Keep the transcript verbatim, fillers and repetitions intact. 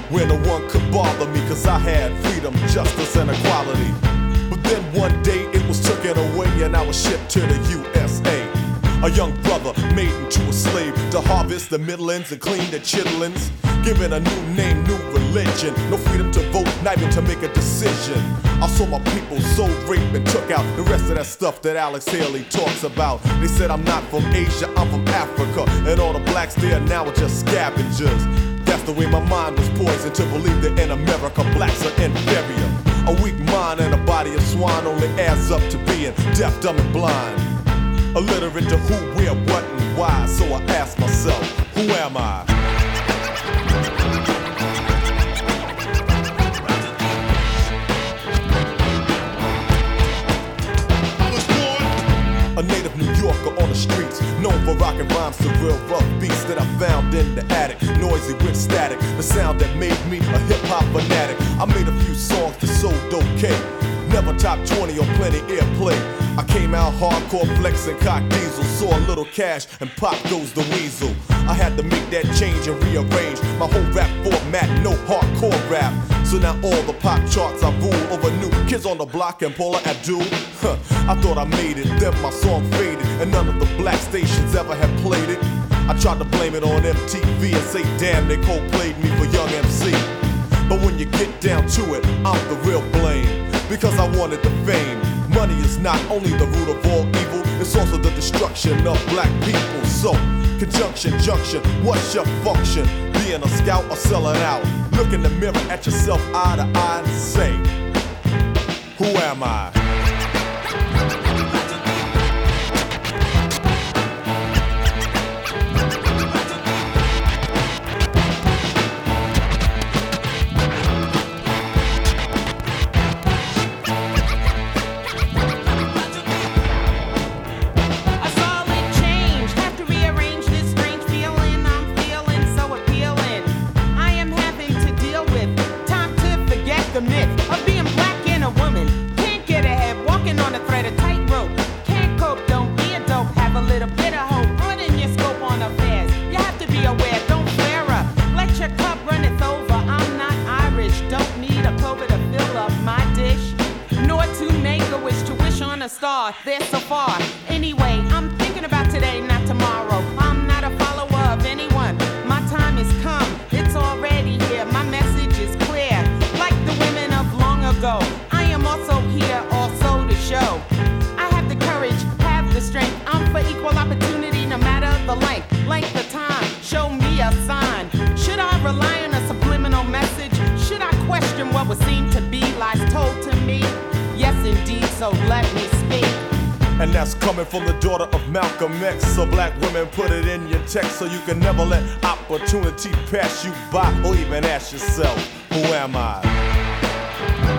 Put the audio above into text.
where no one could bother me, cause I had freedom, justice, and equality. But then one day it was taken away and I was shipped to the U S A. A young brother made into a slave to harvest the middlings and clean the chitlins. Given a new name, new religion, no freedom to vote, not even to make a decision. I saw my people sold, raped, and took out the rest of that stuff that Alex Haley talks about. They said I'm not from Asia, I'm from Africa, and all the blacks there now are just scavengers. That's the way my mind was poisoned to believe that in America blacks are inferior. A weak mind and a body of swine only adds up to being deaf, dumb, and blind. Illiterate to who, where, what, and why. So I ask myself, who am I? I was born a native New Yorker on the streets, known for rocking rhymes to real rough beats that I found in the attic, noisy with static, the sound that made me a hip-hop fanatic. I made a few songs that sold okay, never top twenty or plenty airplay. I came out hardcore flexing, cock diesel, saw a little cash, and pop goes the weasel. I had to make that change and rearrange my whole rap format, no hardcore rap. So now all the pop charts I rule over New Kids on the Block and Paula Abdul. Huh, I thought I made it, then my song faded, and none of the black stations ever had played it. I tried to blame it on M T V and say, damn, they cold-played me for Young M C. But when you get down to it, I'm the real blame, because I wanted the fame. Money is not only the root of all evil, it's also the destruction of black people. So, conjunction, junction, what's your function? Being a scout or selling out? Look in the mirror at yourself eye to eye and say, who am I? Star, they're so far. Anyway, I'm thinking about today, not tomorrow. I'm not a follower of anyone. My time has come, it's already here. My message is clear, like the women of long ago. I am also here, also to show. I have the courage, have the strength. I'm for equal opportunity, no matter the length, length of time. Show me a sign. Should I rely on a subliminal message? Should I question what would seem to be lies told to me? Yes, indeed, so let me speak. And that's coming from the daughter of Malcolm X. So black women, put it in your text so you can never let opportunity pass you by, or even ask yourself, who am I?